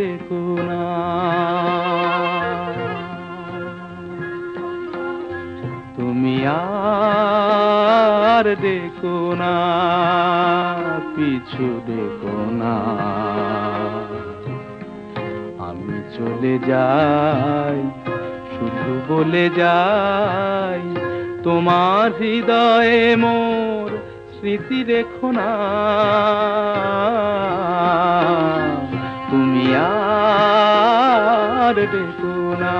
ডেকো না। তুমি আর ডেকো না, পিছু ডেকো না। আমি চলে যাই, শুধু বলে যাই, তোমার হৃদয়ে মোর স্মৃতি রেখো না। তুমি আর ডেকো না।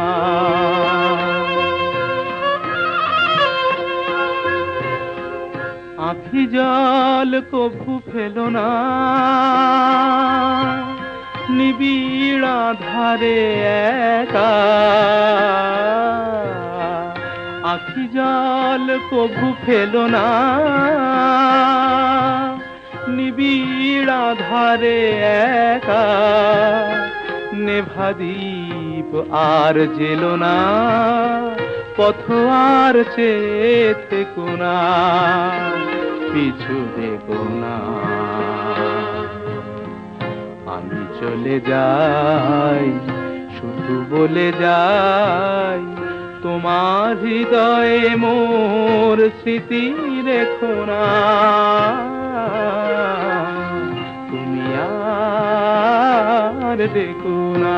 আঁখি জল কভু ফেলো না, নিবিড় আঁধারে একা। আঁখি জল কভু ফেলো না, নিবিড় আঁধারে একা। নেভা দীপ আর জেলো না, পথ আর চেয়ে থেকো না। পিছু দেখো না। আমি চলে যাই, শুধু বলে যাই, তোমার হৃদয়ে মোর স্মৃতি রেখো না। তুমি আর দেখো না।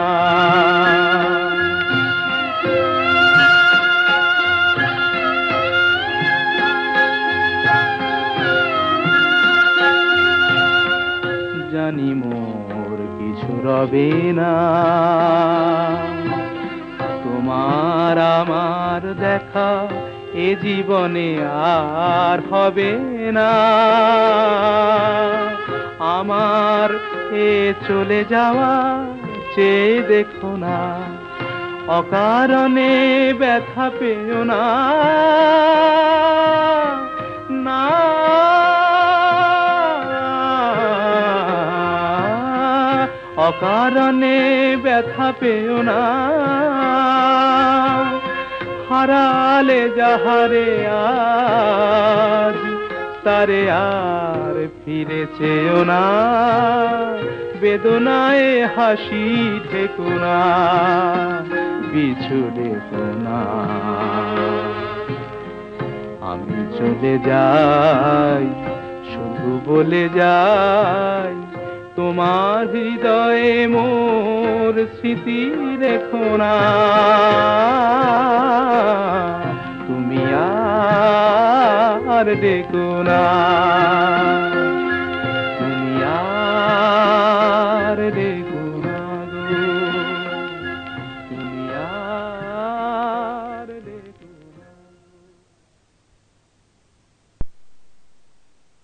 জানি মোর কিছু রবে না, তোমার আমার দেখা এ জীবনে আর হবে না। আমার এ চলে যাওয়া চেয়ে দেখো না, অকারণে ব্যথা পেও না। না, অকারণে ব্যথা পেও না। হারালে যাহারে আজ, তারে আর ফিরে চেও না। বেদনায় হাসি ঠেকো না, পিছু ডেকো না। আমি চলে যাই, শুধু বলে যাই, তোমার হৃদয়ে মোর স্মৃতি রেখো না। তুমি আর ডেকো না।